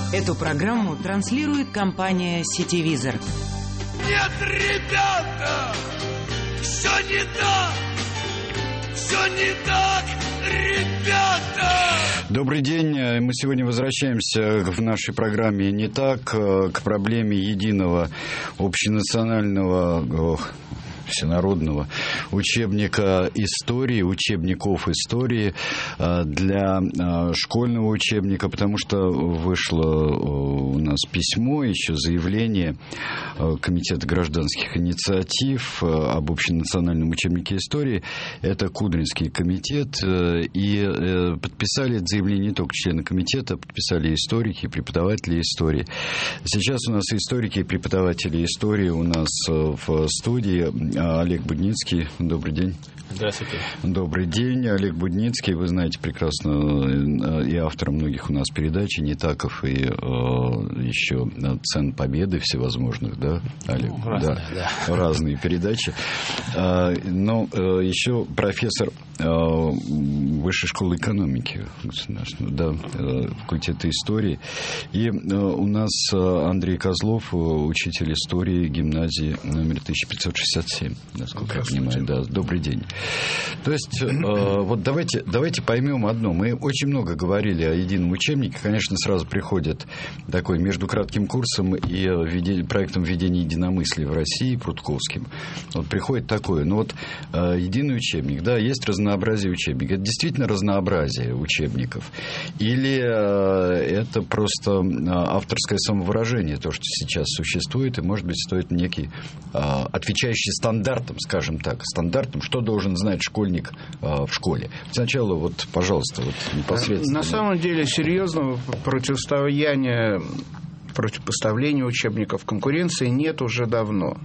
Эту программу транслирует компания «Сетевизор». Нет, ребята, все не так, ребята. Добрый день. Мы сегодня возвращаемся в нашей программе «Не так» к проблеме единого общенационального всенародного учебника истории, учебников истории для школьного учебника, потому что вышло у нас письмо, еще заявление Комитета гражданских инициатив об общенациональном учебнике истории. Это Кудринский комитет, и подписали это заявление не только члены комитета, подписали историки, и преподаватели истории. Сейчас у нас историки и преподаватели истории у нас в студии. Олег Будницкий, добрый день. Здравствуйте. Добрый день, Олег Будницкий. Вы знаете прекрасно и автор многих у нас передач, и «Нетаков», и еще «Цен Победы» всевозможных, да, Олег? Ну, разные, да. Разные передачи. Но еще профессор Высшей школы экономики, да, факультета истории. И у нас Андрей Козлов, учитель истории гимназии номер 1567, насколько я понимаю. Да, добрый день. То есть, вот давайте поймем одно. Мы очень много говорили о едином учебнике. Конечно, сразу приходит такой между кратким курсом и проектом введения единомыслия в России, Прудковским. Вот приходит такое. Ну вот единый учебник, да, есть разнообразие учебников. Это действительно разнообразие учебников? Или это просто авторское самовыражение, то, что сейчас существует, и, может быть, стоит некий отвечающий стандартам, скажем так, стандартам, что должен знать школьник в школе. Сначала, вот, пожалуйста, вот непосредственно. На самом деле, серьезного противопоставления учебников конкуренции нет уже давно.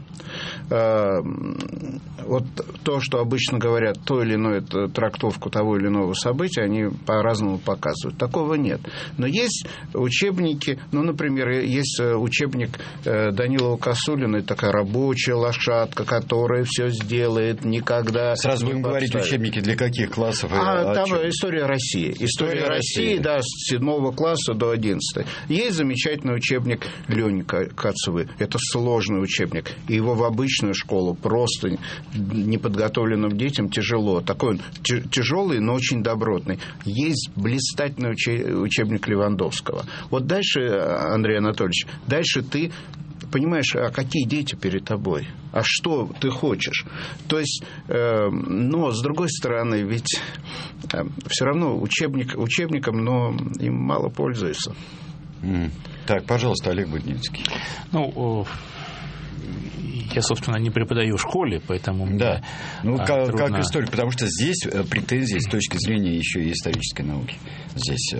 Вот то, что обычно говорят, то или иное трактовку того или иного события, они по-разному показывают. Такого нет. Но есть учебники, ну, например, есть учебник Данилова Косулина, такая рабочая лошадка, которая все сделает, никогда сразу будем говорить, учебники для каких классов? Там история России. История России, да, с 7 класса до 11. Есть замечательный учебник Лёни Кацевой. Это сложный учебник. И его в обычную школу просто неподготовленным детям тяжело. Такой он тяжелый, но очень добротный. Есть блистательный учебник Левандовского. Вот дальше, Андрей Анатольевич, дальше ты понимаешь, а какие дети перед тобой? А что ты хочешь? То есть, но, с другой стороны, ведь все равно учебником, но им мало пользуются. Так, пожалуйста, Олег Будницкий. Ну, я, собственно, не преподаю в школе, поэтому... Да, ну, как историк, потому что здесь претензии с точки зрения еще и исторической науки. Здесь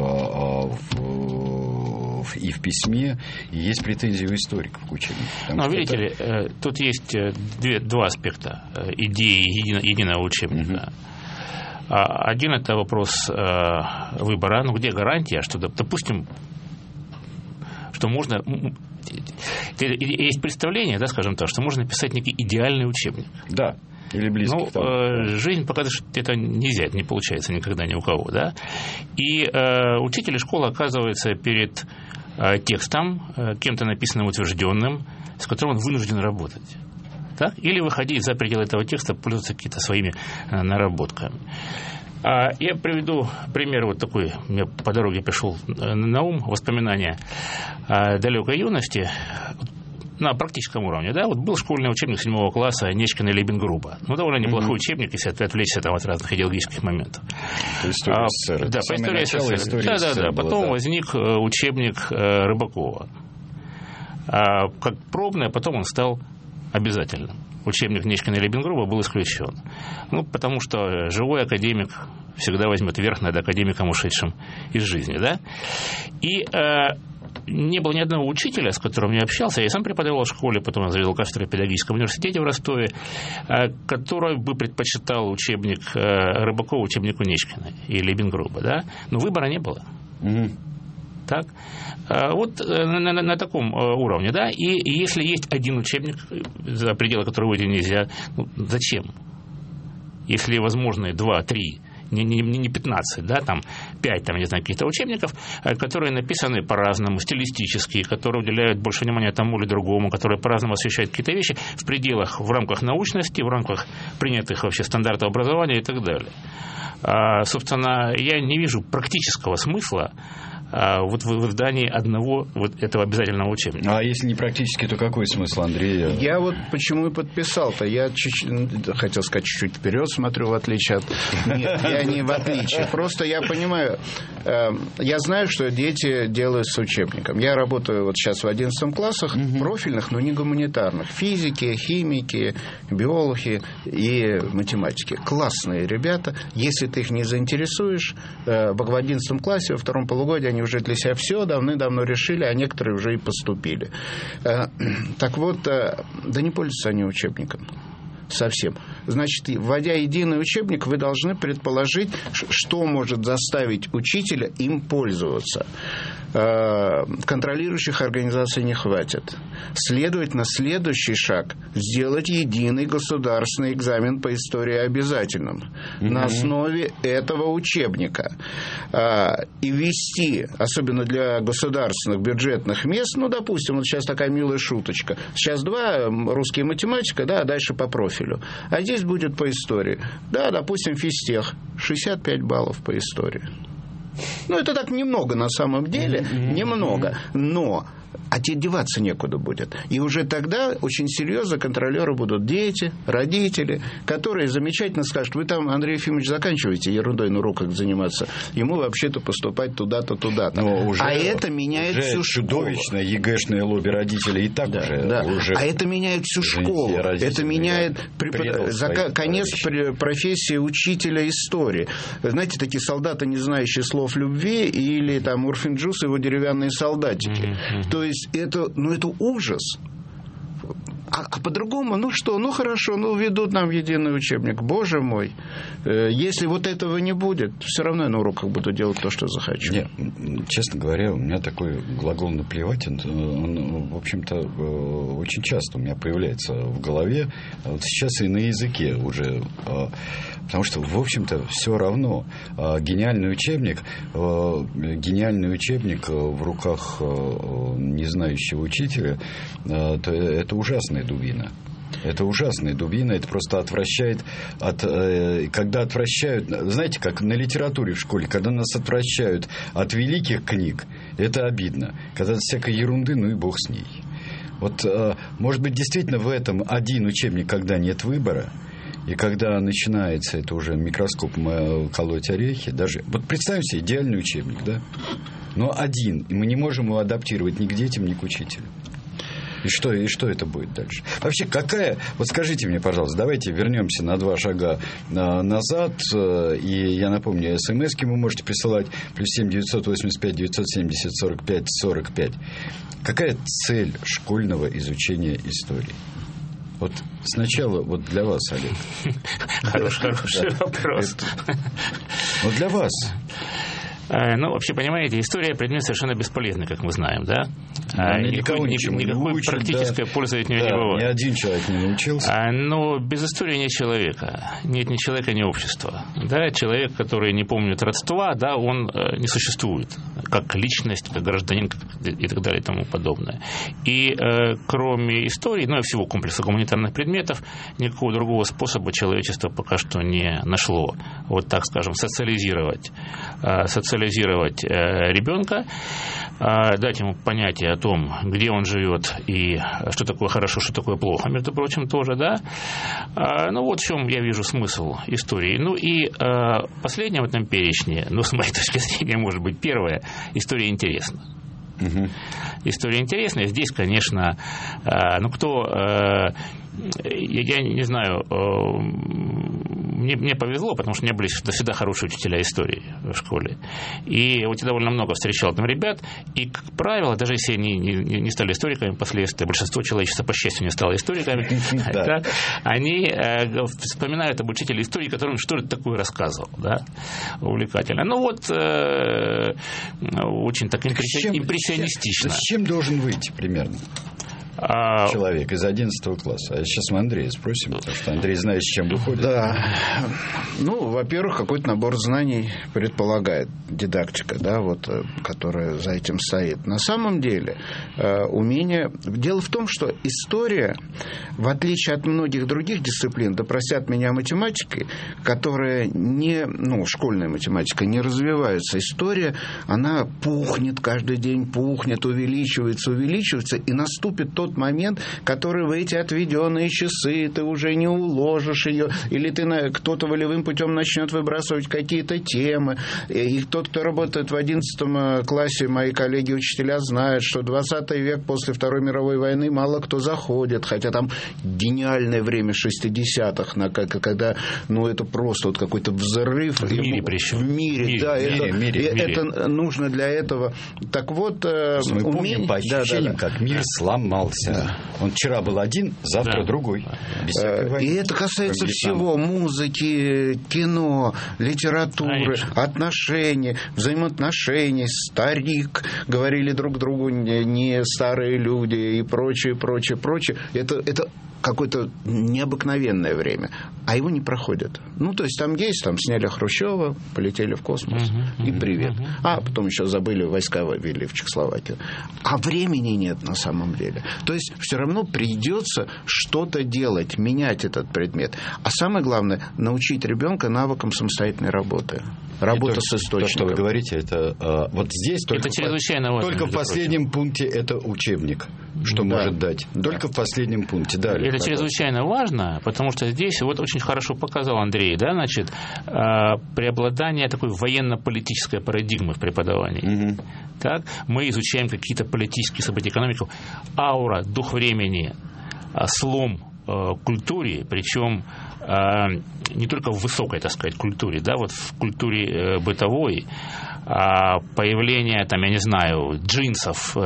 и в письме, и есть претензии у историков к учебнику. Ну, видите ли, тут есть два аспекта идеи единого учебника. Один – это вопрос выбора. Ну, где гарантия, что, допустим, что можно... Есть представление, да, скажем так, что можно написать некий идеальный учебник. Да, или близкий к тому. Жизнь показывает, что это нельзя, это не получается никогда ни у кого, да. И учитель школы оказывается перед текстом, кем-то написанным, утвержденным, с которым он вынужден работать. Так? Или выходить за пределы этого текста, пользоваться какими-то своими наработками. Я приведу пример вот такой, мне по дороге пришел на ум, воспоминания о далекой юности на практическом уровне. Да? Вот был школьный учебник 7 класса Нечкина и Лейбенгруба. Ну, довольно неплохой учебник, если отвлечься там от разных идеологических моментов. История СССР. Да, по истории СССР. Да. Потом возник учебник Рыбакова. Как пробный, а потом он стал обязательным. Учебник Нечкина и Лейбенгруба был исключен. Ну, потому что живой академик всегда возьмет верх над академиком, ушедшим из жизни, да? И не было ни одного учителя, с которым я общался, я сам преподавал в школе, потом я завел кафедру в педагогическом университете в Ростове, который бы предпочитал учебник Рыбакова учебнику Нечкина и Лейбенгруба, да? Но выбора не было. Так? Вот на таком уровне, да, и если есть один учебник, за пределы которого выйти нельзя, ну, зачем? Если возможны 2, 3 не 15, да, там 5, там, не знаю, каких-то учебников, которые написаны по-разному, стилистически, которые уделяют больше внимания тому или другому, которые по-разному освещают какие-то вещи в пределах, в рамках научности, в рамках принятых вообще стандартов образования и так далее. Собственно, я не вижу практического смысла вот в издании одного вот этого обязательного учебника. А если не практически, то какой смысл, Андрей? Я вот почему и подписал-то. Я хотел сказать, чуть-чуть вперед смотрю, в отличие от... Нет, я не в отличие. Просто я понимаю, я знаю, что дети делают с учебником. Я работаю вот сейчас в 11 классах, профильных, но не гуманитарных. Физики, химики, биологи и математики. Классные ребята. Если ты их не заинтересуешь, в 11 классе, во втором полугодии они уже для себя все давным-давно решили, а некоторые уже и поступили. Так вот, да не пользуются они учебником. Совсем. Значит, вводя единый учебник, вы должны предположить, что может заставить учителя им пользоваться. Контролирующих организаций не хватит. Следовательно, следующий шаг – сделать единый государственный экзамен по истории обязательным на основе этого учебника. И ввести, особенно для государственных бюджетных мест, ну, допустим, вот сейчас такая милая шуточка. Сейчас 2, русский и математика, да, а дальше по профилю. А здесь будет по истории. Да, допустим, физтех. 65 баллов по истории. Ну, это так немного на самом деле, немного, но деваться некуда будет. И уже тогда очень серьезно контролеры будут дети, родители, которые замечательно скажут: вы там, Андрей Ефимович, заканчиваете ерундой на уроках заниматься, ему вообще-то поступать туда-то, туда-то. А это меняет всю школу. Чудовищное ЕГЭшное лобби родителей и так уже. А это меняет всю школу. Это меняет конец профессии учителя истории. Знаете, такие солдаты, не знающие слов любви, или там Урфин-Джюс и его деревянные солдатики. То есть это ужас. А по-другому, ну что, ну хорошо, ну ведут нам единый учебник. Боже мой, если вот этого не будет, все равно я на уроках буду делать то, что захочу. Нет, честно говоря, у меня такой глагол «наплевать», он, в общем-то, очень часто у меня появляется в голове. Вот сейчас и на языке уже. Потому что, в общем-то, все равно. Гениальный учебник в руках незнающего учителя, это ужасная дубина. Это ужасная дубина, это просто отвращает когда отвращают, знаете, как на литературе в школе, когда нас отвращают от великих книг, это обидно. Когда от всякой ерунды, ну и бог с ней. Вот, может быть, действительно в этом один учебник, когда нет выбора, и когда начинается это уже микроскопом колоть орехи, даже... Вот представим себе идеальный учебник, да? Но один, и мы не можем его адаптировать ни к детям, ни к учителю. И что это будет дальше? Вообще, вот скажите мне, пожалуйста, давайте вернемся на 2 шага назад. И я напомню, смс-ки вы можете присылать +7 985 970 45 45. Какая цель школьного изучения истории? Вот сначала вот для вас, Олег. Хороший вопрос. Вот для вас. Ну, вообще, понимаете, история предмет совершенно бесполезный, как мы знаем, да? Никакой практической пользы от нее не бывает. Ни один человек не научился. Но без истории нет человека. Нет ни человека, ни общества. Да? Человек, который не помнит родства, да, он не существует как личность, как гражданин и так далее и тому подобное. И кроме истории, ну и всего комплекса гуманитарных предметов, никакого другого способа человечество пока что не нашло. Вот так скажем, социализировать ребенка, дать ему понятие о том, где он живет и что такое хорошо, что такое плохо, между прочим, тоже, да. Ну, вот в чем я вижу смысл истории. Ну, и последнее в этом перечне, ну, с моей точки зрения, может быть, первое, история интересна. История интересная. Здесь, конечно, я не знаю, мне повезло, потому что у меня были всегда хорошие учителя истории в школе. И вот я довольно много встречал там ребят, и, как правило, даже если они не стали историками впоследствии, большинство человечества, по счастью, не стало историками, они вспоминают об учителе истории, который им что-то такое рассказывал, да, увлекательно. Ну вот, очень так импрессионистично. С чем должен выйти примерно? человек из 11 класса. А сейчас мы Андрея спросим, потому что Андрей знает, с чем выходит. Да. Ну, во-первых, какой-то набор знаний предполагает дидактика, да, вот, которая за этим стоит. На самом деле, умение... Дело в том, что история, в отличие от многих других дисциплин, да простят меня математики, которая не... Ну, школьная математика не развивается. История, она пухнет каждый день, пухнет, увеличивается, и наступит тот момент, который в эти отведенные часы ты уже не уложишь ее, или кто-то волевым путем начнет выбрасывать какие-то темы. И тот, кто работает в 11 классе, мои коллеги-учителя знают, что 20 век после Второй мировой войны мало кто заходит, хотя там гениальное время 60-х, когда, ну, это просто вот какой-то взрыв. В мире причем. В мире, да. Это нужно для этого. Так вот, мы помним по ощущениям, как мир сломался. Да. Он вчера был один, завтра другой. Без всякой войны. И это касается всего: музыки, кино, литературы, отношений, взаимоотношений. Старик, говорили друг другу не старые люди и прочее. Это какое-то необыкновенное время, а его не проходят. Ну, то есть там сняли Хрущева, полетели в космос, и привет. А потом еще забыли, войска ввели в Чехословакию. А времени нет на самом деле. То есть все равно придется что-то делать, менять этот предмет. А самое главное, научить ребенка навыкам самостоятельной работы. Работа с источником. То, что вы говорите, это вот здесь это чрезвычайно важно. Только в последнем пункте это учебник, что может дать. Только в последнем пункте. Далее, это чрезвычайно важно, потому что здесь вот очень хорошо показал Андрей, да, значит, преобладание такой военно-политической парадигмы в преподавании. Так, мы изучаем какие-то политические события, экономику, аура, дух времени, слом культуре, причем не только в высокой, так сказать, культуре, да, вот в культуре бытовой, появление, там, я не знаю, джинсов,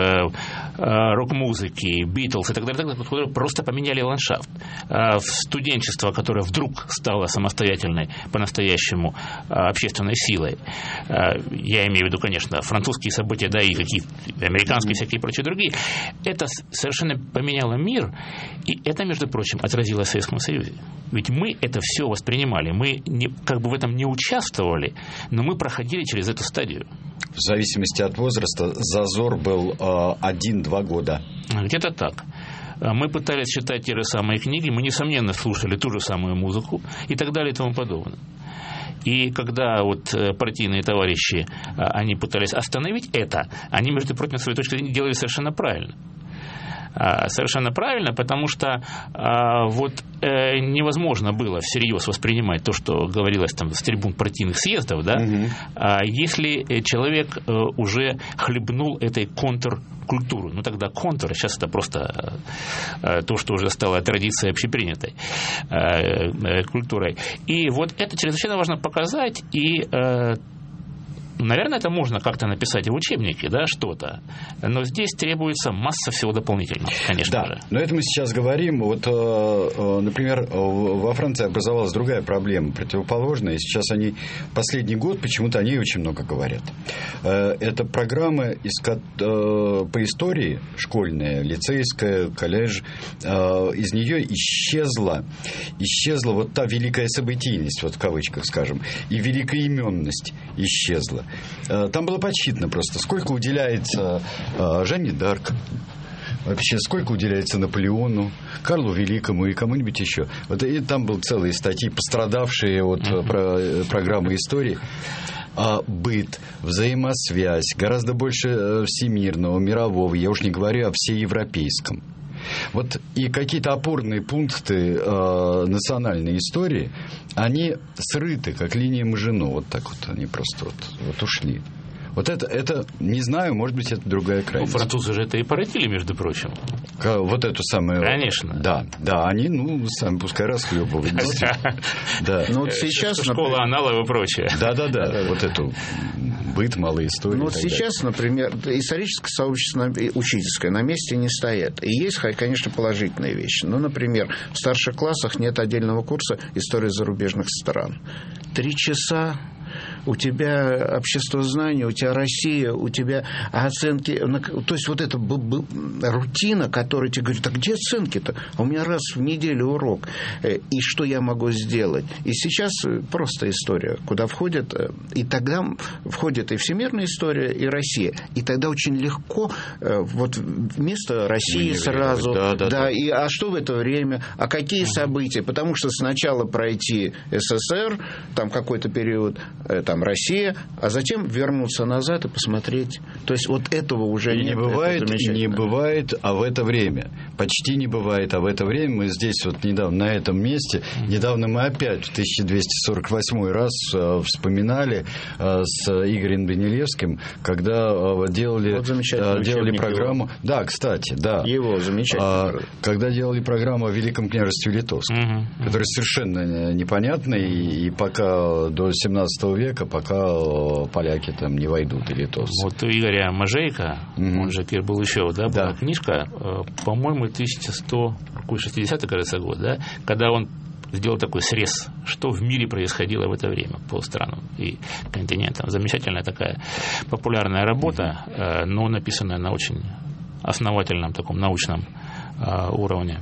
рок-музыки, Битлз и так далее, которые просто поменяли ландшафт. Студенчество, которое вдруг стало самостоятельной, по-настоящему общественной силой. Я имею в виду, конечно, французские события, да, и какие американские, всякие прочие другие. Это совершенно поменяло мир, и это, между прочим, отразилось в Советском Союзе. Ведь мы это все воспринимали, мы как бы в этом не участвовали, но мы проходили через эту стадию. В зависимости от возраста зазор был 1-2 года. Где-то так. Мы пытались читать те же самые книги, мы, несомненно, слушали ту же самую музыку и так далее и тому подобное. И когда вот партийные товарищи, они пытались остановить это, они, между прочим, с своей точки зрения делали совершенно правильно. Совершенно правильно, потому что невозможно было всерьез воспринимать то, что говорилось там с трибун партийных съездов, да, если человек уже хлебнул этой контркультурой. Ну, тогда контур, сейчас это просто то, что уже стало традицией общепринятой культурой. И вот это чрезвычайно важно показать, и наверное, это можно как-то написать и в учебнике, да, что-то. Но здесь требуется масса всего дополнительного, конечно же. Да, но это мы сейчас говорим. Вот, например, во Франции образовалась другая проблема, противоположная. И сейчас они, последний год, почему-то о ней очень много говорят. Это программа по истории, школьная, лицейская, колледж. Из нее исчезла вот та великая событийность, вот в кавычках скажем, и великоименность исчезла. Там было подсчитано просто, сколько уделяется Жанне д'Арк, вообще сколько уделяется Наполеону, Карлу Великому и кому-нибудь еще. Вот, и там были целые статьи, пострадавшие от программы истории. Быт, взаимосвязь, гораздо больше всемирного, мирового, я уж не говорю о всеевропейском. Вот и какие-то опорные пункты национальной истории, они срыты, как линия Мажино. Вот так вот они просто вот ушли. Вот это, не знаю, может быть, это другая крайность. Французы же это и породили, между прочим. Вот эту самую... Конечно. Да, они, сами пускай расхлебывают. Да. Ну, вот сейчас, школа аналогов и прочее. Да. Вот эту быт, малые истории. Ну, вот сейчас, например, историческое сообщество учительское на месте не стоит. И есть, конечно, положительные вещи. Ну, например, в старших классах нет отдельного курса «История зарубежных стран». 3 часа у тебя обществознание, у тебя Россия, у тебя оценки. То есть вот эта рутина, которая тебе говорит, а где оценки-то? А у меня раз в неделю урок. И что я могу сделать? И сейчас просто история, куда входит, и тогда входит и всемирная история, и Россия. И тогда очень легко вот вместо России сразу... Да. И, а что в это время? А какие события? Потому что сначала пройти СССР, там какой-то период, там Россия, а затем вернуться назад и посмотреть. То есть вот этого уже и нет. Не бывает, а в это время. Почти не бывает, а в это время. Мы здесь вот недавно, на этом месте, недавно мы опять в 1248 раз вспоминали с Игорем Данилевским, когда делали программу. Его. Да, кстати, да. Его замечательно. Когда делали программу о Великом княжестве Литовском, которая совершенно непонятна, и пока до 17 века, пока поляки там не войдут, и литовцы. Вот у Игоря Можейко, он же был еще, была книжка, по-моему, 1160, кажется, год, да, когда он сделал такой срез, что в мире происходило в это время по странам и континентам. Замечательная такая популярная работа, но написанная на очень основательном таком научном уровне.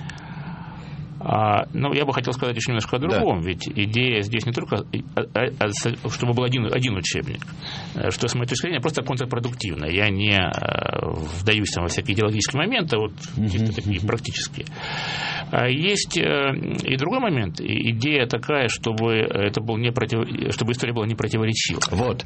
Но я бы хотел сказать еще немножко о другом, ведь идея здесь не только, чтобы был один учебник, что, с моей точки зрения, просто контрпродуктивно. Я не вдаюсь там во всякие идеологические моменты, вот чисто такие практические. Есть и другой момент. Идея такая, чтобы чтобы история была не противоречива.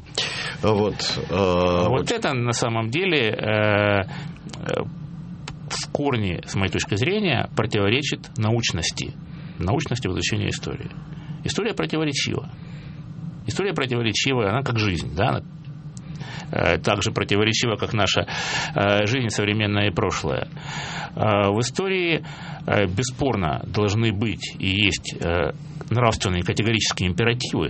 Вот это на самом деле в корне, с моей точки зрения, противоречит научности в изучении истории. История противоречива. История противоречива, она как жизнь, да? Она так же противоречива, как наша жизнь, современная и прошлое. В истории бесспорно должны быть и есть нравственные категорические императивы,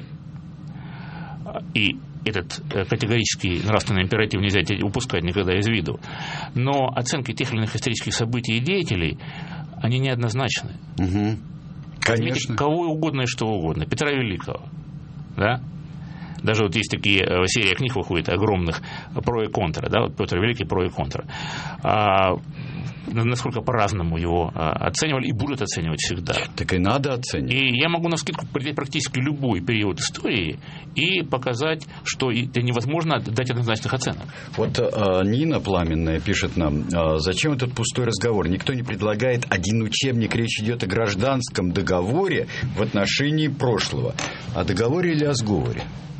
и этот категорический нравственный императив нельзя упускать никогда из виду. Но оценки тех или иных исторических событий и деятелей, они неоднозначны. Конечно. Кого угодно и что угодно. Петра Великого. Да? Даже вот есть такие серия книг выходит огромных про и контра. Да? Вот Петр Великий про и контра. Насколько по-разному его оценивали и будут оценивать всегда. Так и надо оценивать. И я могу навскидку прийти практически любой период истории и показать, что это невозможно дать однозначных оценок. Вот Нина Пламенная пишет нам, зачем этот пустой разговор? Никто не предлагает один учебник, речь идет о гражданском договоре в отношении прошлого. О договоре или о сговоре?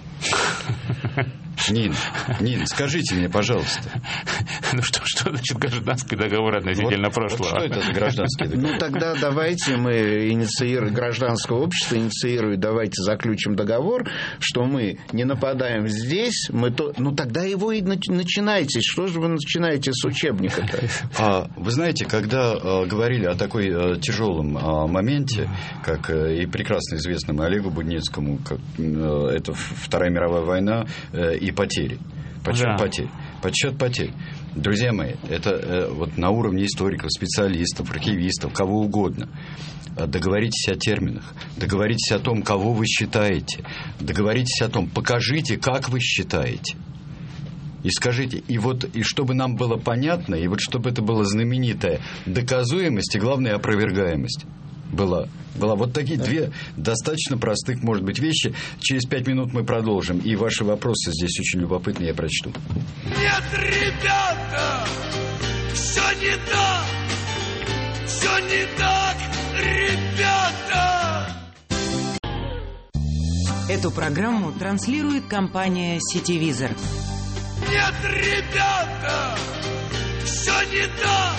Нин, скажите мне, пожалуйста. Ну что значит гражданский договор относительно прошлого? Что это за гражданский договор? Ну тогда давайте мы инициируем гражданское общество, давайте заключим договор, что мы не нападаем здесь, ну тогда его и начинайте. Что же вы начинаете с учебника-то? Вы знаете, когда говорили о такой тяжелом моменте, как и прекрасно известному Олегу Будницкому, как это Вторая мировая война и потери. Подсчет потерь. Друзья мои, это вот на уровне историков, специалистов, архивистов, кого угодно. Договоритесь о терминах, договоритесь о том, кого вы считаете, договоритесь о том, покажите, как вы считаете. И скажите, и чтобы нам было понятно, и вот чтобы это была знаменитая доказуемость и, главное, опровергаемость. Была вот такие две достаточно простых, может быть, вещи. Через 5 минут мы продолжим. И ваши вопросы здесь очень любопытные, я прочту. Нет, ребята, все не так, ребята. Эту программу транслирует компания «Сетевизор». Нет, ребята, все не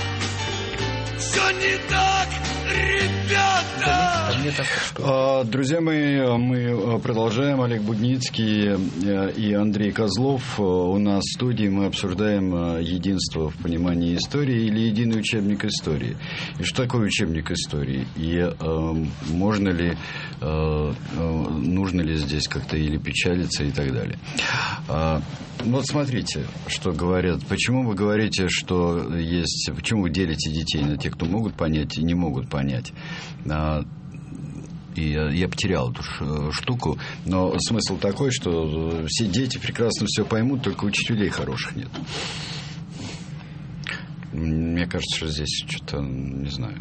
так, ребята! Друзья мои, мы продолжаем. Олег Будницкий и Андрей Козлов у нас в студии. Мы обсуждаем единство в понимании истории или единый учебник истории. И что такое учебник истории? И можно ли, нужно ли здесь как-то или печалиться и так далее. Вот смотрите, что говорят. Почему вы говорите, что есть... Почему вы делите детей на тех, кто могут понять и не могут понять? И я потерял эту штуку. Но смысл такой, что все дети прекрасно все поймут, только учителей хороших нет. Мне кажется, что здесь что-то, не знаю.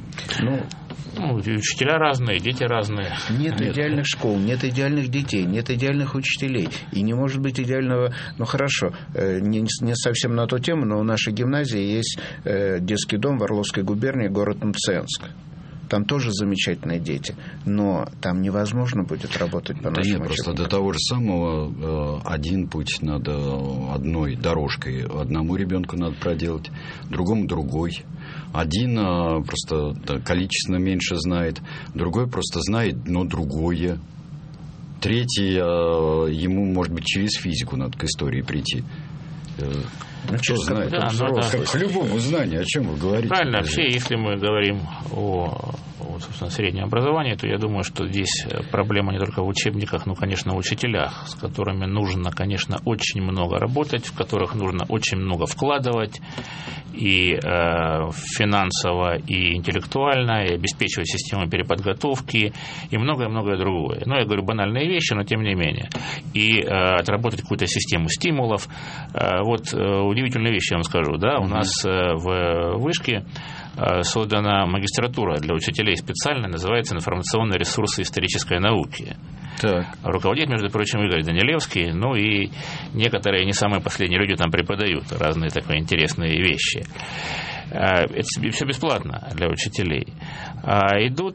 Учителя разные, дети разные. Нет идеальных школ, нет идеальных детей, нет идеальных учителей. И не может быть идеального... хорошо, не совсем на ту тему, но у нашей гимназии есть детский дом в Орловской губернии, город Мценск. Там тоже замечательные дети, но там невозможно будет работать по нашему учебнику. Просто до того же самого один путь надо одной дорожкой. Одному ребенку надо проделать, другому другой. Один просто количественно меньше знает, другой просто знает, но другое. Третий, ему, может быть, через физику надо к истории прийти. Кто знает? Как к любому знанию, о чем вы говорите. Правильно, вообще, если мы говорим о собственно, среднем образовании, то я думаю, что здесь проблема не только в учебниках, но, конечно, в учителях, с которыми нужно, конечно, очень много работать, в которых нужно очень много вкладывать и финансово, и интеллектуально, и обеспечивать систему переподготовки, и многое-многое другое. Я говорю банальные вещи, но тем не менее. И отработать какую-то систему стимулов. Удивительную вещь я вам скажу. У нас в Вышке создана магистратура для учителей специальная, называется «Информационные ресурсы исторической науки». Так. Руководит, между прочим, Игорь Данилевский, и некоторые не самые последние люди там преподают разные такие интересные вещи. Это все бесплатно для учителей. Идут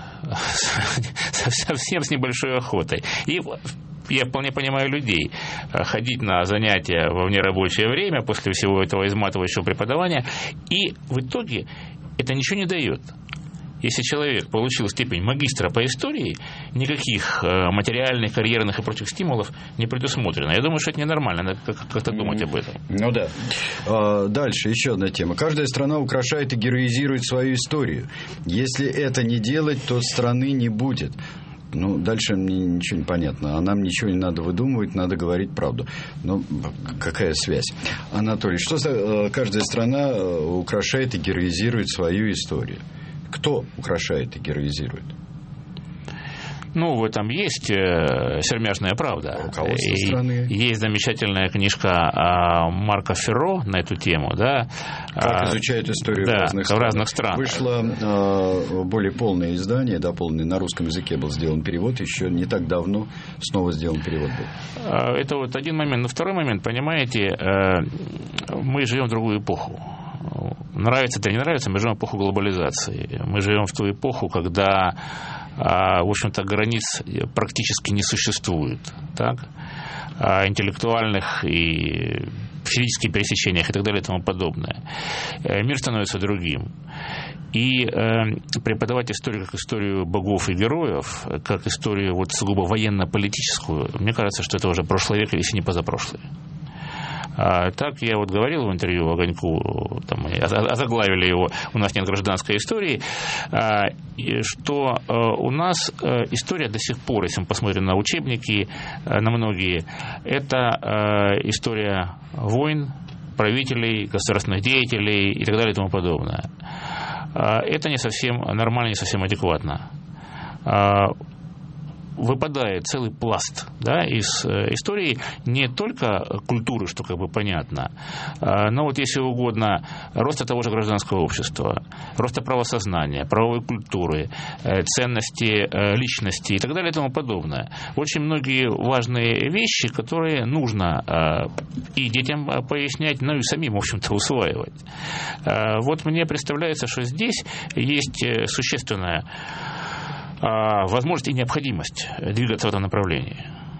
совсем с небольшой охотой. И я вполне понимаю людей. Ходить на занятия во внерабочее время после всего этого изматывающего преподавания, и в итоге это ничего не дает. Если человек получил степень магистра по истории, никаких материальных, карьерных и прочих стимулов не предусмотрено. Я думаю, что это ненормально. Надо как-то думать об этом. Дальше еще одна тема. Каждая страна украшает и героизирует свою историю. Если это не делать, то страны не будет. Дальше мне ничего не понятно. А нам ничего не надо выдумывать, надо говорить правду. Какая связь? Анатолий, что каждая страна украшает и героизирует свою историю? Кто украшает и героизирует? В этом есть сермяжная правда. Руководство страны. Есть замечательная книжка Марка Ферро на эту тему. Как изучают историю в разных странах. Вышло более полное издание, полное на русском языке был сделан перевод. Еще не так давно снова сделан перевод был. Это один момент. Но второй момент, понимаете, мы живем в другую эпоху. Нравится это или не нравится, мы живем в эпоху глобализации. Мы живем в ту эпоху, когда, в общем-то, границ практически не существует. Интеллектуальных и физических пересечениях и так далее и тому подобное. Мир становится другим. И преподавать историю как историю богов и героев, как историю сугубо военно-политическую, мне кажется, что это уже прошлый век, если не позапрошлый. Так я говорил в интервью Огоньку, озаглавили его «У нас нет гражданской истории», что у нас история до сих пор, если мы посмотрим на учебники, на многие, это история войн, правителей, государственных деятелей и так далее и тому подобное. Это не совсем нормально, не совсем адекватно. Выпадает целый пласт из истории не только культуры, что понятно, но если угодно, роста того же гражданского общества, роста правосознания, правовой культуры, ценности личности и так далее и тому подобное. Очень многие важные вещи, которые нужно и детям пояснять, и самим, в общем-то, усваивать. Мне представляется, что здесь есть существенная возможность и необходимость двигаться в этом направлении.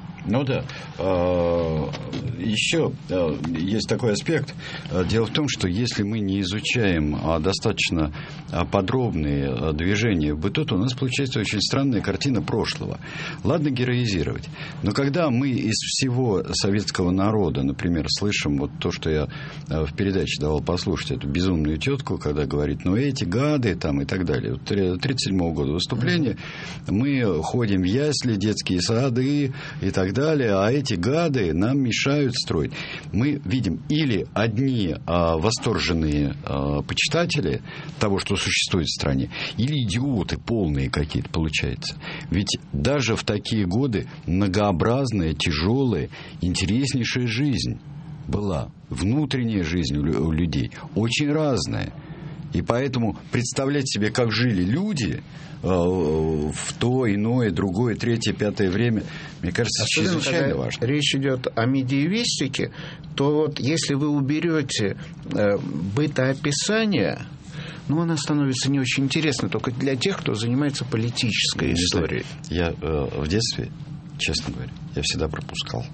Еще есть такой аспект. Дело в том, что если мы не изучаем достаточно подробные движения в быту, то у нас получается очень странная картина прошлого. Ладно героизировать, но когда мы из всего советского народа, например, слышим то, что я в передаче давал послушать, эту безумную тетку, когда говорит, эти гады и так далее. 1937 года выступление, мы ходим в ясли, детские сады и так далее, а эти гады нам мешают строить. Мы видим или одни восторженные почитатели того, что существует в стране, или идиоты полные какие-то получаются. Ведь даже в такие годы многообразная, тяжелая, интереснейшая жизнь была. Внутренняя жизнь у людей очень разная. И поэтому представлять себе, как жили люди в то, иное, другое, третье, пятое время, мне кажется, чрезвычайно важно. Речь идет о медиевистике, то вот если вы уберете бытоописание, она становится не очень интересной только для тех, кто занимается политической историей. Я в детстве, честно говоря, я всегда пропускал.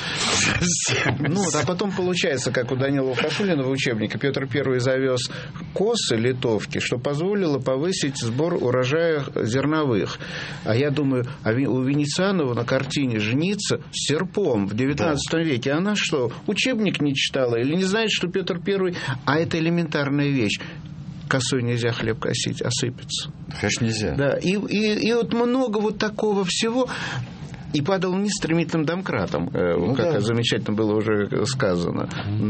А потом получается, как у Данила Хашулина в учебнике, Петр I завез косы литовки, что позволило повысить сбор урожая зерновых. А я думаю, у Венецианова на картине «Женица» с серпом в XIX веке. Она что, учебник не читала или не знает, что Петр I... А это элементарная вещь. Косой нельзя хлеб косить, осыпется. Конечно, нельзя. Да, и вот много вот такого всего... И падал вниз стремительным домкратом, замечательно было уже сказано.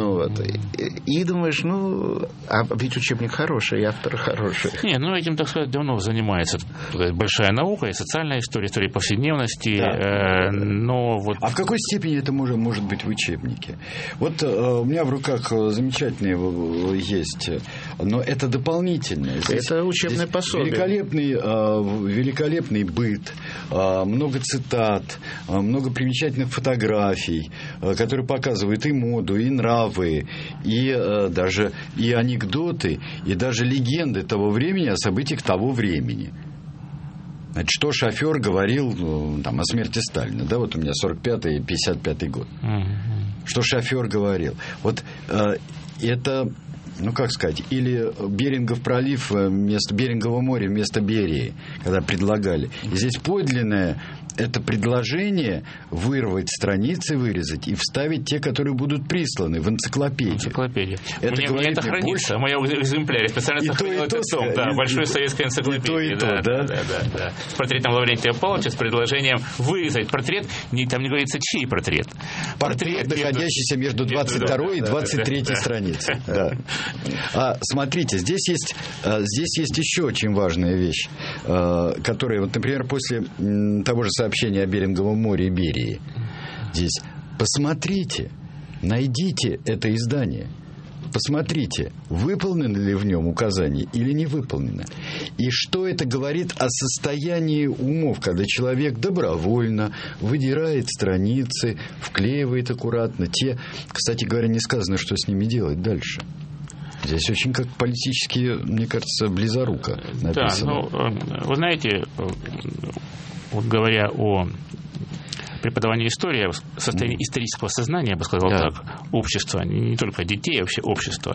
И думаешь, а ведь учебник хороший, и автор хороший. Этим, так сказать, давно занимается большая наука, и социальная история, история повседневности. Да. А в какой степени это может быть в учебнике? Вот у меня в руках замечательные есть, но это дополнительное. Это учебное пособие. Великолепный быт, много цитат, много примечательных фотографий, которые показывают и моду, и нравы, и даже и анекдоты, и даже легенды того времени о событиях того времени. Значит, что шофер говорил о смерти Сталина. Да, вот у меня 45-й и 55-й год. Что шофер говорил. Вот это... или Берингов пролив вместо Берингового моря вместо Берии, когда предлагали. И здесь подлинное это предложение вырвать страницы, вырезать и вставить те, которые будут присланы в энциклопедию. Это у меня это хранится, в моем экземпляре. Специально сохранил этот том. Большой советской энциклопедии. Да. С портретом Лаврентия Павловича, с предложением вырезать портрет. Там не говорится, чей портрет. Портрет, находящийся между 22 и 23 страницей. Да. Смотрите, здесь есть еще очень важная вещь, которая, вот, например, после того же сообщения о Беринговом море и Берии, здесь посмотрите, найдите это издание, посмотрите, выполнены ли в нем указания или не выполнены. И что это говорит о состоянии умов, когда человек добровольно выдирает страницы, вклеивает аккуратно те, кстати говоря, не сказано, что с ними делать дальше. Здесь очень как политически, мне кажется, близоруко написано. Да, вы знаете, вот говоря о преподавании истории, состоянии исторического сознания, я бы сказал так, общества, не только детей, а вообще общества.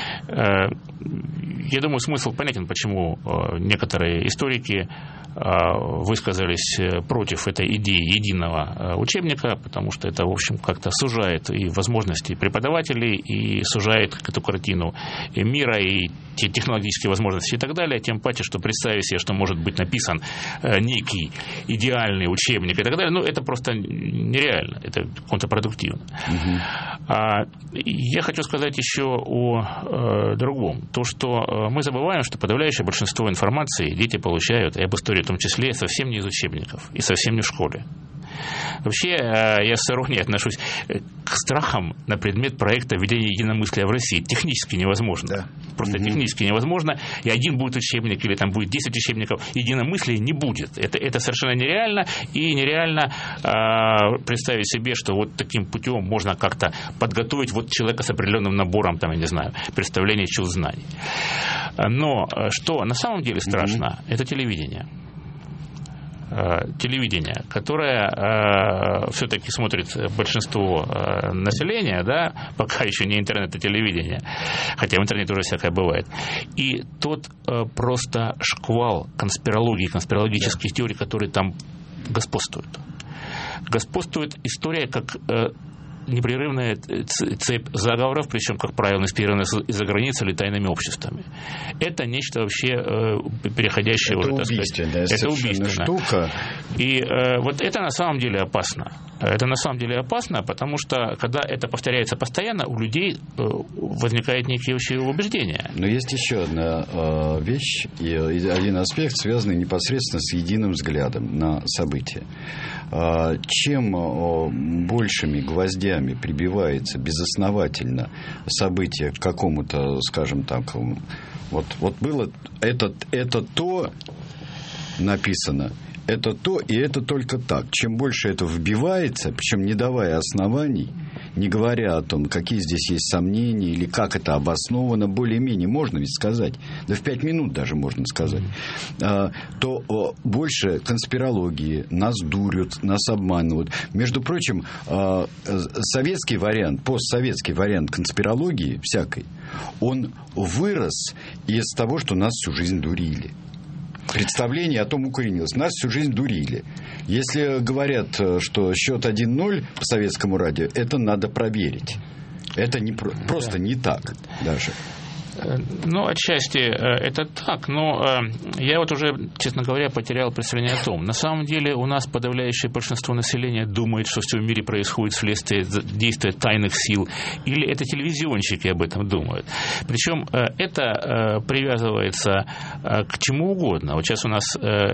Я думаю, смысл понятен, почему некоторые историки высказались против этой идеи единого учебника, потому что это, в общем, как-то сужает и возможности преподавателей, и сужает эту картину и мира, и технологические возможности и так далее, тем паче, что представить себе, что может быть написан некий идеальный учебник и так далее, это просто нереально, это контрпродуктивно. Я хочу сказать еще о другом. То, что мы забываем, что подавляющее большинство информации дети получают, и об истории в том числе, совсем не из учебников и совсем не в школе. Вообще, я с иронией отношусь к страхам на предмет проекта введения единомыслия в России. Технически невозможно. Да. Просто технически невозможно. И один будет учебник, или там будет 10 учебников. Единомыслия не будет. Это совершенно нереально. И нереально представить себе, что вот таким путем можно как-то подготовить вот человека с определенным набором, там, я не знаю, представлений, чувств, знаний. Но что на самом деле страшно, это телевидение. Телевидение, которое все-таки смотрит большинство населения, да, пока еще не интернет, а телевидение, хотя в интернете уже всякое бывает. И тот просто шквал конспирологии, конспирологических теорий, которые там господствуют. Господствует история как непрерывная цепь заговоров, причем, как правило, инспирированная из-за границы или тайными обществами. Это нечто вообще переходящее это уже, так сказать. Это убийственная штука. И вот это на самом деле опасно. Это на самом деле опасно, потому что, когда это повторяется постоянно, у людей возникают некие общие убеждения. Но есть еще одна вещь и один аспект, связанный непосредственно с единым взглядом на события. Чем большими гвоздями прибивается безосновательно событие к какому-то, скажем так, вот было это то написано, это то, и это только так. Чем больше это вбивается, причем не давая оснований, не говоря о том, какие здесь есть сомнения, или как это обосновано, более-менее можно ведь сказать, да в 5 минут даже можно сказать, то больше конспирологии, нас дурят, нас обманывают. Между прочим, советский вариант, постсоветский вариант конспирологии всякой, он вырос из того, что нас всю жизнь дурили. Представление о том укоренилось. Нас всю жизнь дурили. Если говорят, что счет 1-0 по советскому радио, это надо проверить. Это не, просто не так даже. Ну, отчасти это так, но я вот уже, честно говоря, потерял представление о том. На самом деле у нас подавляющее большинство населения думает, что все в мире происходит вследствие действия тайных сил, или это телевизионщики об этом думают. Причем это привязывается к чему угодно. Вот сейчас у нас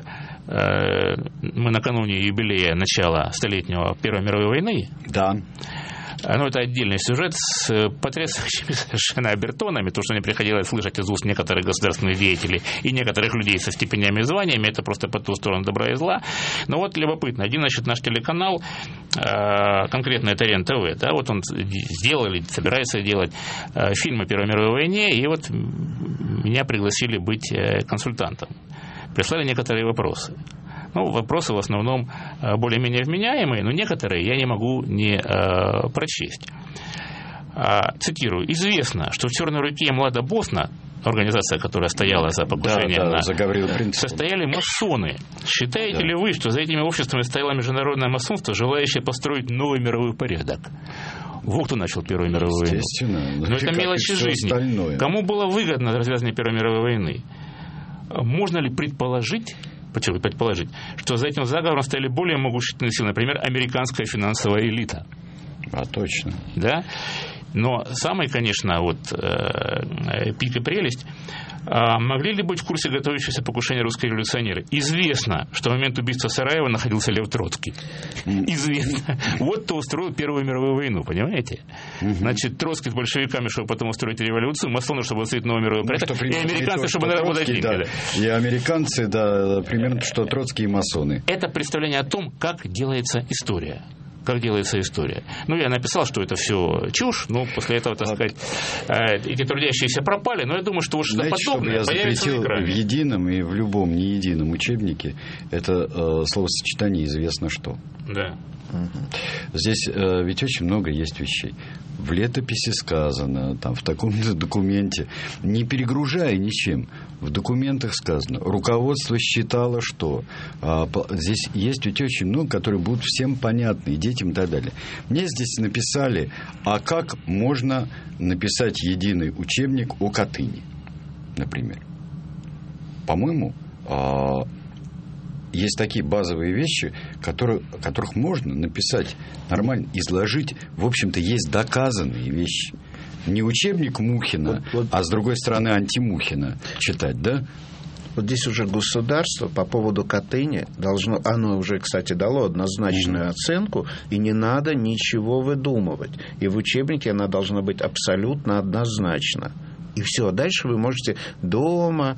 мы накануне юбилея начала столетнего Первой мировой войны. Да. Ну, это отдельный сюжет с потрясающими совершенно обертонами. То, что мне приходилось слышать из уст некоторых государственных деятелей и некоторых людей со степенями и званиями, это просто по ту сторону добра и зла. Но вот любопытно. Один, значит, наш телеканал, конкретно это РЕН-ТВ, да, вот он сделал или собирается делать фильм о Первой мировой войне, и вот меня пригласили быть консультантом. Прислали некоторые вопросы. Ну, вопросы в основном более-менее вменяемые, но некоторые я не могу не прочесть. Цитирую. «Известно, что в «Черной руке» Млада Босна, организация, которая стояла за покушением состояли масоны. Считаете ли вы, что за этими обществами стояло международное масонство, желающее построить новый мировой порядок?» Вот кто начал Первую мировую войну. Но это мелочи жизни. Остальное. Кому было выгодно развязывание Первой мировой войны? Можно ли предположить, что за этим заговором стояли более могущественные силы, например, американская финансовая элита? Точно. Да? Но самое, конечно, вот пик и прелесть, могли ли быть в курсе готовящегося покушения русские революционеры? Известно, что в момент убийства Сараева находился Лев Троцкий. Известно. Вот кто устроил Первую мировую войну, понимаете? Значит, Троцкий с большевиками, чтобы потом устроить революцию, масоны, чтобы устроить новый мировой порядок, и американцы, чтобы наработать деньги. Да. И американцы, да, примерно, что Троцкий и масоны. Это представление о том, как делается история. Как делается история. Ну, я написал, что это все чушь, но после этого, так сказать, эти трудящиеся пропали, но я думаю, что что-то подобное появится на экране. В едином и в любом не едином учебнике это словосочетание «известно что». Да. Здесь ведь очень много есть вещей. В летописи сказано, там, в таком-то документе, не перегружая ничем, в документах сказано, руководство считало, что здесь есть ведь очень много, которые будут всем понятны, и детям и так далее. Мне здесь написали, а как можно написать единый учебник о Катыни, например. По-моему, есть такие базовые вещи, которых можно написать нормально, изложить. В общем-то, есть доказанные вещи. Не учебник Мухина, а с другой стороны антимухина читать, да? Вот здесь уже государство по поводу Катыни должно, оно уже, кстати, дало однозначную оценку, и не надо ничего выдумывать. И в учебнике она должна быть абсолютно однозначна. И все. Дальше вы можете дома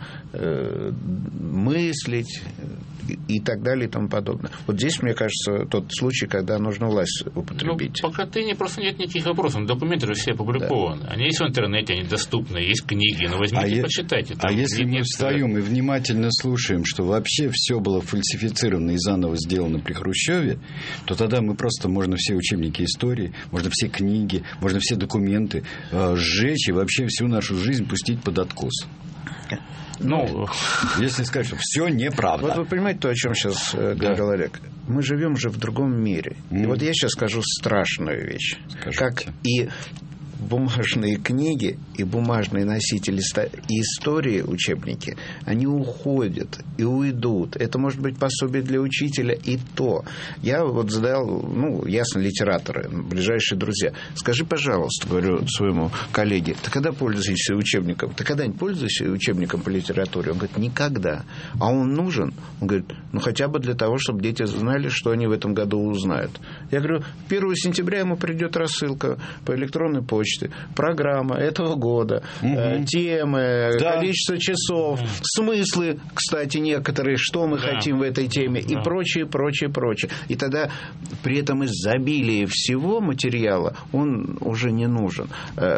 мыслить и так далее и тому подобное. Вот здесь, мне кажется, тот случай, когда нужно власть употребить. Ну, по Катыни просто нет никаких вопросов. Документы же все опубликованы. Да. Они есть в интернете, они доступны, есть книги. Но возьмите, почитайте. А если мы встаем и внимательно слушаем, что вообще все было фальсифицировано и заново сделано при Хрущеве, то тогда мы просто можно все учебники истории, можно все книги, можно все документы сжечь и вообще всю нашу жизнь пустить под откос. Ну, если сказать, что все неправда. Вот вы понимаете то, о чем сейчас говорил Олег? Мы живем же в другом мире. И вот я сейчас скажу страшную вещь. Скажите. Как и бумажные книги, и бумажные носители и истории, учебники, они уходят и уйдут. Это может быть пособие для учителя и то. Я вот задал, ясно, литераторы, ближайшие друзья. Скажи, пожалуйста, говорю своему коллеге, ты когда пользуешься учебником? Ты когда-нибудь пользуешься учебником по литературе? Он говорит, никогда. А он нужен? Он говорит, хотя бы для того, чтобы дети знали, что они в этом году узнают. Я говорю, 1 сентября ему придет рассылка по электронной почте, программа этого года, темы, количество часов, смыслы, кстати, некоторые, что мы хотим в этой теме и прочее. И тогда при этом изобилие всего материала он уже не нужен.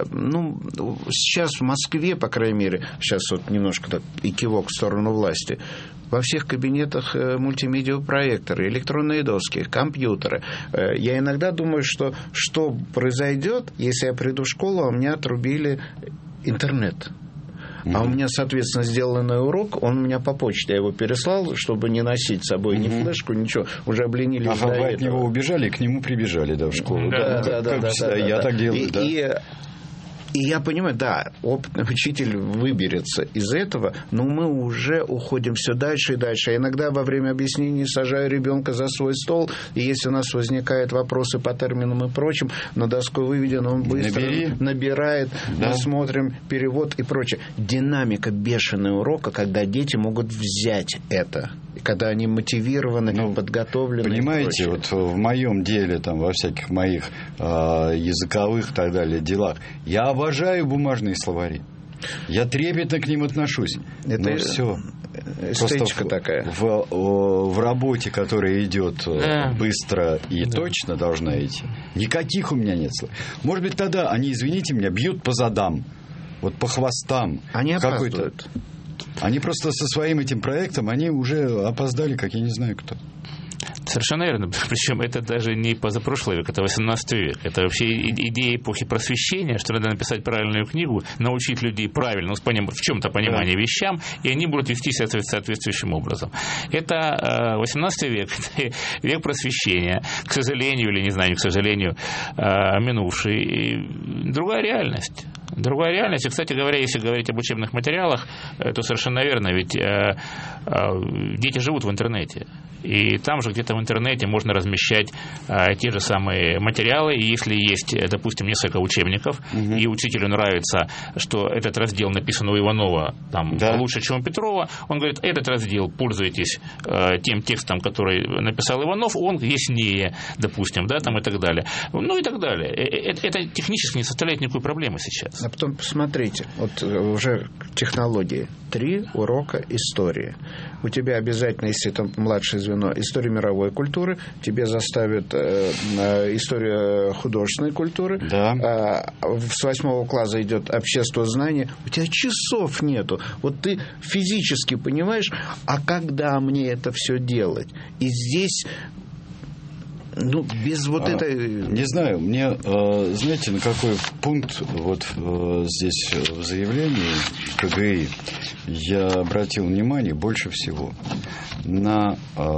Сейчас в Москве, по крайней мере, сейчас вот немножко так и кивок в сторону власти, во всех кабинетах мультимедиапроекторы, электронные доски, компьютеры. Я иногда думаю, что произойдет, если я приду в школу, а у меня отрубили интернет. А у меня, соответственно, сделанный урок, он у меня по почте. Я его переслал, чтобы не носить с собой ни флешку, ничего. Уже обленились до этого. Вы от него убежали, к нему прибежали, в школу. Да. Я так делаю, да. И я понимаю, опытный учитель выберется из этого, но мы уже уходим все дальше и дальше. Иногда во время объяснений сажаю ребенка за свой стол, и если у нас возникают вопросы по терминам и прочим, на доску выведен, он быстро набирает, мы смотрим перевод и прочее. Динамика бешеного урока, когда дети могут взять это, когда они мотивированы, подготовлены. Понимаете, вот в моем деле, во всяких моих языковых и так далее делах, я обожаю бумажные словари. Я трепетно к ним отношусь. Это все. Эстетика такая. В работе, которая идет быстро и точно должна идти, никаких у меня нет слов. Может быть, тогда они, извините меня, бьют по задам, по хвостам. Они опаздывают. Они просто со своим этим проектом, они уже опоздали, как я не знаю кто. Совершенно верно. Причем это даже не позапрошлый век, это 18 век. Это вообще идея эпохи просвещения, что надо написать правильную книгу, научить людей правильно, в чем-то понимание вещам, и они будут вести себя соответствующим образом. Это 18 век, это век просвещения, к сожалению, или не знаю, к сожалению, минувший. И другая реальность. Другая реальность. И, кстати говоря, если говорить об учебных материалах, то совершенно верно, ведь дети живут в интернете. И там же где-то в интернете можно размещать те же самые материалы. И если есть, допустим, несколько учебников, и учителю нравится, что этот раздел написан у Иванова лучше, чем у Петрова, он говорит, этот раздел, пользуйтесь тем текстом, который написал Иванов, он яснее, допустим, и так далее. И так далее. Это технически не составляет никакой проблемы сейчас. А потом посмотрите, уже технологии. 3 урока истории. У тебя обязательно, если это младшее звено, история мировой культуры, тебе заставят история художественной культуры. С 8 класса идет общество знания. У тебя часов нету. Ты физически понимаешь, а когда мне это все делать? И здесь... без этой... Не знаю, мне, знаете, на какой пункт здесь в заявлении КГИ я обратил внимание больше всего на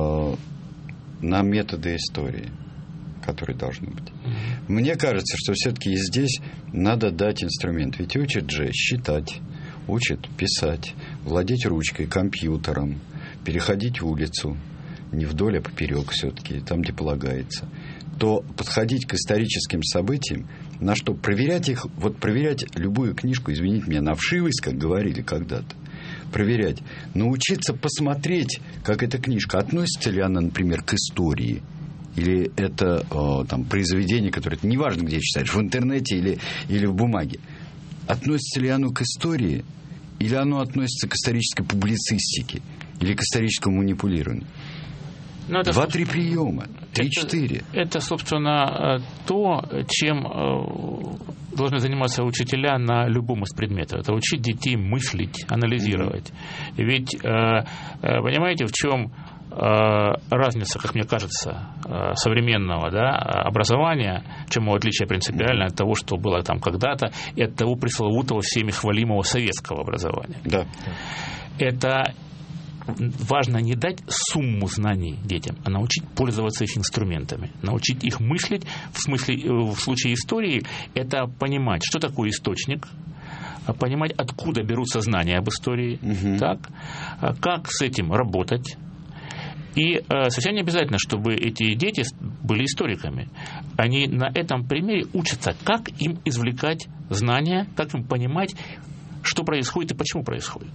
методы истории, которые должны быть. Мне кажется, что все-таки и здесь надо дать инструмент. Ведь учат же считать, учат писать, владеть ручкой, компьютером, переходить улицу. Не вдоль, а поперек все-таки, там, где полагается, то подходить к историческим событиям, на что проверять их, проверять любую книжку, извините меня, на вшивость, как говорили когда-то, проверять, научиться посмотреть, как эта книжка, относится ли она, например, к истории, или это произведение, которое, неважно, где читаешь, в интернете или в бумаге, относится ли оно к истории, или оно относится к исторической публицистике, или к историческому манипулированию. 2-3 приема, 3-4. Это, собственно, то, чем должны заниматься учителя на любом из предметов. Это учить детей мыслить, анализировать. Ведь, понимаете, в чем разница, как мне кажется, современного образования, чему отличие принципиально от того, что было там когда-то, и от того пресловутого всеми хвалимого советского образования. Да. Это важно не дать сумму знаний детям, а научить пользоваться их инструментами, научить их мыслить. В случае истории это понимать, что такое источник, понимать, откуда берутся знания об истории, так, как с этим работать. И совсем не обязательно, чтобы эти дети были историками. Они на этом примере учатся, как им извлекать знания, как им понимать, что происходит и почему происходит.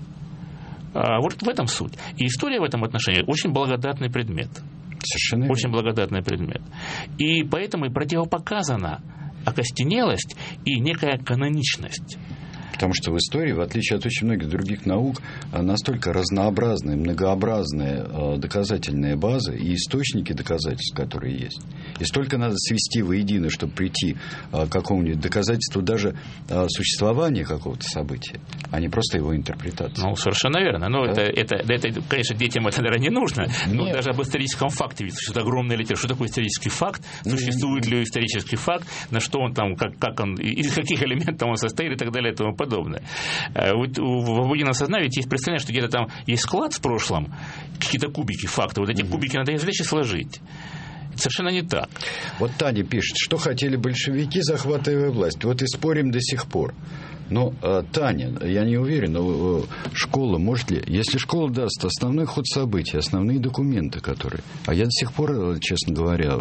Вот в этом суть. И история в этом отношении очень благодатный предмет. Совершенно очень благодатный предмет. И поэтому и противопоказана окостенелость и некая каноничность. Потому что в истории, в отличие от очень многих других наук, настолько разнообразные, многообразные доказательные базы и источники доказательств, которые есть. И столько надо свести воедино, чтобы прийти к какому-нибудь доказательству даже существования какого-то события, а не просто его интерпретации. Ну, совершенно верно. Но да? это, конечно, детям это, наверное, не нужно. Но даже об историческом факте, ведь существует огромная литература. Что такое исторический факт? Существует ли исторический факт? На что он там, как он, из каких элементов он состоит и так далее и тому подобное. Вот в обыденном сознании есть представление, что где-то там есть склад в прошлом, какие-то кубики, факты. Вот эти кубики надо извлечь и сложить. Это совершенно не так. Вот Таня пишет, что хотели большевики, захватывая власть. Вот и спорим до сих пор. Но, Таня, я не уверен, но школа может ли... Если школа даст основной ход событий, основные документы, которые... А я до сих пор, честно говоря,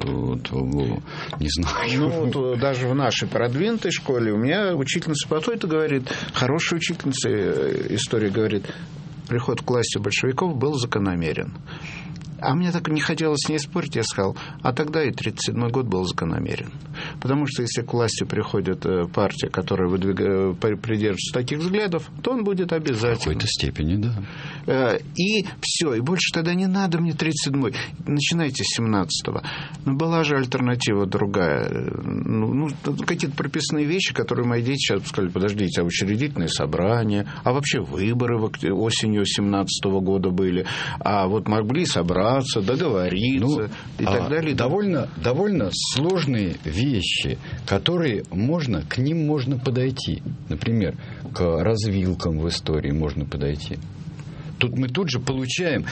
не знаю. Ну, вот, даже в нашей продвинутой школе у меня учительница потом-то говорит, хорошая учительница истории говорит, приход к власти большевиков был закономерен. А мне так не хотелось с ней спорить, я сказал, а тогда и 1937 год был закономерен. Потому что если к власти приходит партия, которая придерживается таких взглядов, то он будет обязательно. В какой-то степени, да. И все, и больше тогда не надо мне 37-й. Начинайте с 17-го. Но была же альтернатива другая. Ну, какие-то прописные вещи, которые мои дети сейчас сказали, подождите, а учредительные собрания, а вообще выборы осенью 17-го года были, а вот могли собраться, договориться и так далее. Довольно сложные вещи, которые к ним можно подойти. Например, к развилкам в истории можно подойти. Мы тут же получаем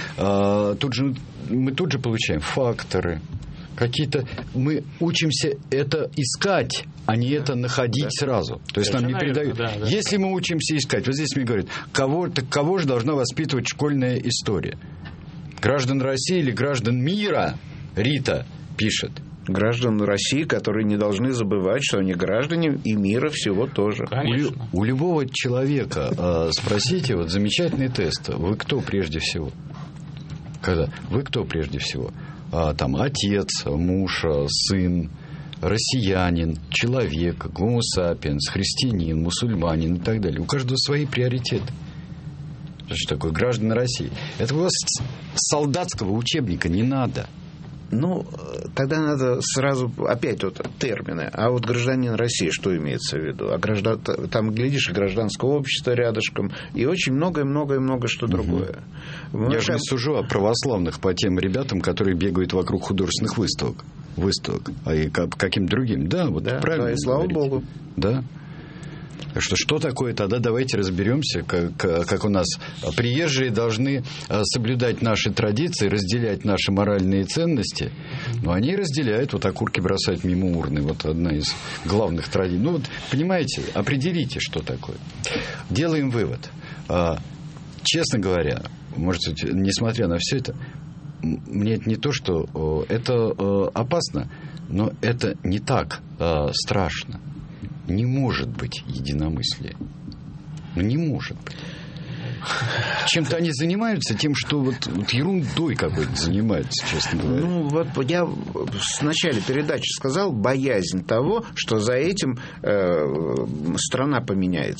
факторы. Какие-то мы учимся это искать, а не это находить сразу. То есть нам не передают. Да. Если мы учимся искать, вот здесь мне говорят, кого же должна воспитывать школьная история? Граждан России или граждан мира? Рита пишет. Граждан России, которые не должны забывать, что они граждане и мира всего тоже. У любого человека спросите, вот замечательный тест, вы кто прежде всего? Вы кто прежде всего? Там отец, муж, сын, россиянин, человек, гомо сапиенс, христианин, мусульманин и так далее. У каждого свои приоритеты. Что такое граждане России? Это у вас солдатского учебника не надо. Ну, тогда надо сразу опять вот термины. А вот гражданин России, что имеется в виду? Там, глядишь, и гражданское общество рядышком, и очень многое что другое. Я же не сужу о православных по тем ребятам, которые бегают вокруг художественных выставок, а и каким другим. Да, вот правильно. Да, и слава Богу. Да. Что такое тогда? Давайте разберемся, как у нас приезжие должны соблюдать наши традиции, разделять наши моральные ценности. Но они разделяют, вот окурки бросать мимо урны. Вот одна из главных традиций. Ну вот, понимаете, определите, что такое. Делаем вывод. Честно говоря, может быть, несмотря на все это, мне это не то, что это опасно, но это не так страшно. Не может быть единомыслия. Не может быть. Чем-то они занимаются, тем, что вот ерундой какой-то занимаются, честно говоря. Ну, вот я в начале передачи сказал, боязнь того, что за этим страна поменяется.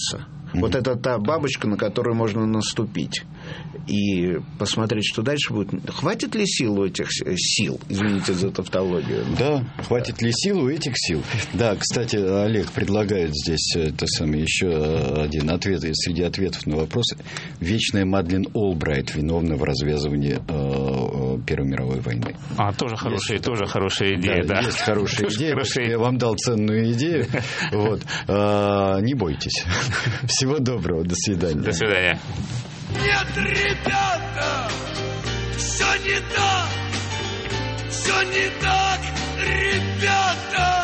Вот это та бабочка, на которую можно наступить. И посмотреть, что дальше будет. Хватит ли сил у этих сил? Извините за тавтологию. Да, хватит ли сил у этих сил? Да, кстати, Олег предлагает здесь еще один ответ среди ответов на вопросы. Вечная Мадлен Олбрайт виновна в развязывании Первой мировой войны. Тоже хорошая идея. Да. Есть хорошая идея. Я вам дал ценную идею. Вот. Не бойтесь. Всего доброго. До свидания. До свидания. Нет, ребята, все не так, ребята.